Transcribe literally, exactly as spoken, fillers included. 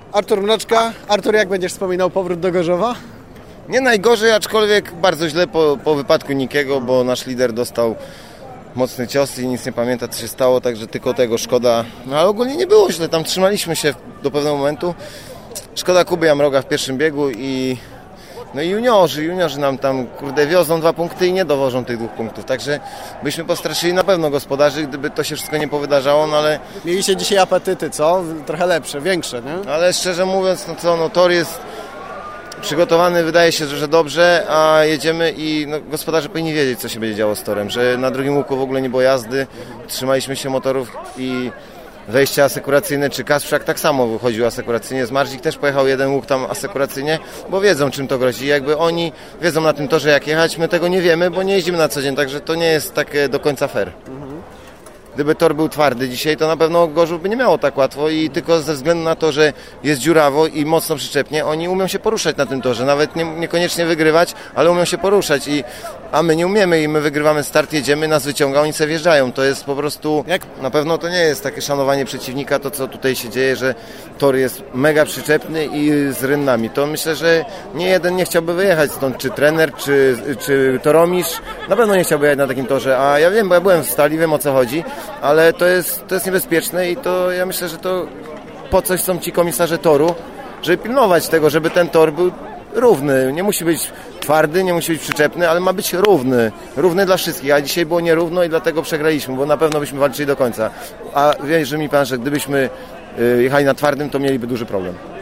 Artur Mroczka. Artur, jak będziesz wspominał powrót do Gorzowa? Nie najgorzej, aczkolwiek bardzo źle po, po wypadku Nikiego, bo nasz lider dostał mocny cios i nic nie pamięta, co się stało, także tylko tego szkoda. No ale ogólnie nie było źle, tam trzymaliśmy się do pewnego momentu. Szkoda Kuby Jamroga w pierwszym biegu i no i juniorzy, juniorzy nam tam kurde wiozą dwa punkty i nie dowożą tych dwóch punktów, także byśmy postraszyli na pewno gospodarzy, gdyby to się wszystko nie powydarzało, no ale... Mieliście dzisiaj apetyty, co? Trochę lepsze, większe, nie? Ale szczerze mówiąc, no co, no tor jest przygotowany, wydaje się, że dobrze, a jedziemy i no, gospodarze powinni wiedzieć, co się będzie działo z torem, że na drugim łuku w ogóle nie było jazdy, trzymaliśmy się motorów i wejście asekuracyjne, czy Kasprzak tak samo wychodził asekuracyjnie, Zmarzik też pojechał jeden łuk tam asekuracyjnie, bo wiedzą, czym to grozi. Jakby oni wiedzą na tym torze, jak jechać, my tego nie wiemy, bo nie jeździmy na co dzień, także to nie jest takie do końca fair. Gdyby tor był twardy dzisiaj, to na pewno Gorzów by nie miało tak łatwo i tylko ze względu na to, że jest dziurawo i mocno przyczepnie, oni umią się poruszać na tym torze, nawet nie, niekoniecznie wygrywać, ale umią się poruszać, i, a my nie umiemy i my wygrywamy start, jedziemy, nas wyciąga, oni sobie wjeżdżają, to jest po prostu, jak? Na pewno to nie jest takie szanowanie przeciwnika, to co tutaj się dzieje, że tor jest mega przyczepny i z rynnami, to myślę, że nie jeden nie chciałby wyjechać stąd, czy trener, czy, czy toromistrz, na pewno nie chciałby jechać na takim torze, a ja wiem, bo ja byłem w Stali, wiem o co chodzi, ale to jest, to jest niebezpieczne i to ja myślę, że to po coś są ci komisarze toru, żeby pilnować tego, żeby ten tor był równy. Nie musi być twardy, nie musi być przyczepny, ale ma być równy. Równy dla wszystkich, a dzisiaj było nierówno i dlatego przegraliśmy, bo na pewno byśmy walczyli do końca. A wierzy mi pan, że gdybyśmy jechali na twardym, to mieliby duży problem.